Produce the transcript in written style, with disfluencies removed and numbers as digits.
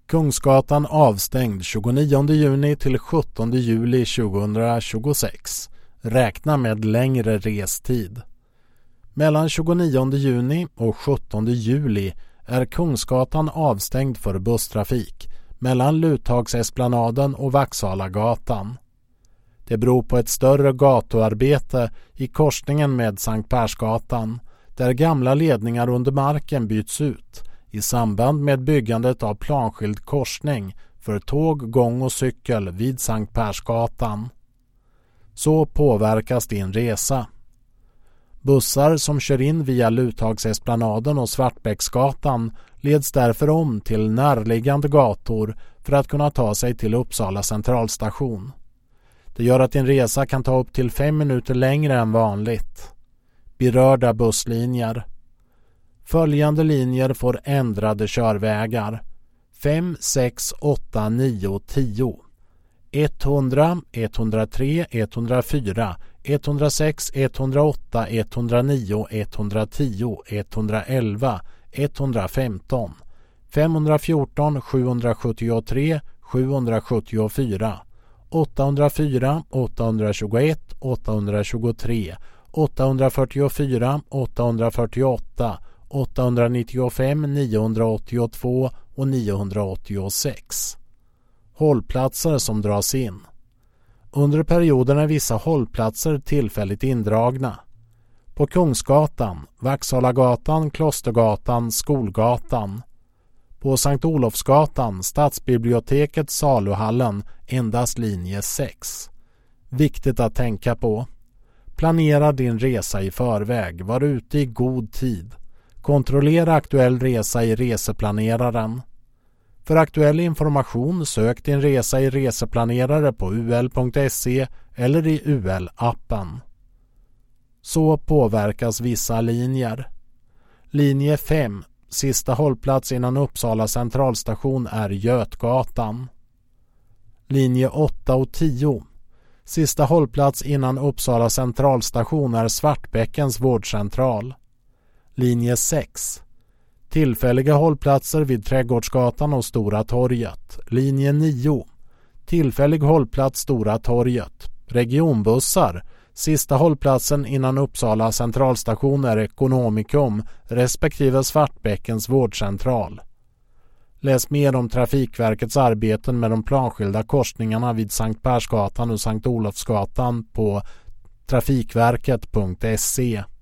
Kungsgatan avstängd 29 juni till 17 juli 2026. Räkna med längre restid. Mellan 29 juni och 17 juli är Kungsgatan avstängd för busstrafik mellan Luthagsesplanaden och Vaxhalagatan. Det beror på ett större gatuarbete i korsningen med Sankt Persgatan där gamla ledningar under marken byts ut i samband med byggandet av planskild korsning för tåg, gång och cykel vid Sankt Persgatan. Så påverkas din resa. Bussar som kör in via Luthagsesplanaden och Svartbäcksgatan leds därför om till närliggande gator för att kunna ta sig till Uppsala centralstation. Det gör att din resa kan ta upp till 5 minuter längre än vanligt. Berörda busslinjer. Följande linjer får ändrade körvägar. 5, 6, 8, 9, 10. 100, 103, 104, 106, 108, 109, 110, 111, 115, 514, 773, 774, 804, 821, 823, 844, 848, 895, 982 och 986. Hållplatser som dras in. Under perioden är vissa hållplatser tillfälligt indragna. På Kungsgatan, Vaxhalagatan, Klostergatan, Skolgatan. På Sankt Olofsgatan, Stadsbiblioteket, Saluhallen, endast linje 6. Viktigt att tänka på. Planera din resa i förväg, var ute i god tid. Kontrollera aktuell resa i reseplaneraren. För aktuell information sök din resa i reseplanerare på ul.se eller i UL-appen. Så påverkas vissa linjer. Linje 5, sista hållplats innan Uppsala centralstation är Götgatan. Linje 8 och 10, sista hållplats innan Uppsala centralstation är Svartbäckens vårdcentral. Linje 6, tillfälliga hållplatser vid Trädgårdsgatan och Stora torget. Linje 9, tillfällig hållplats Stora torget. Regionbussar, sista hållplatsen innan Uppsala centralstation är Ekonomikum respektive Svartbäckens vårdcentral. Läs mer om Trafikverkets arbeten med de planskilda korsningarna vid Sankt Persgatan och Sankt Olofsgatan på trafikverket.se.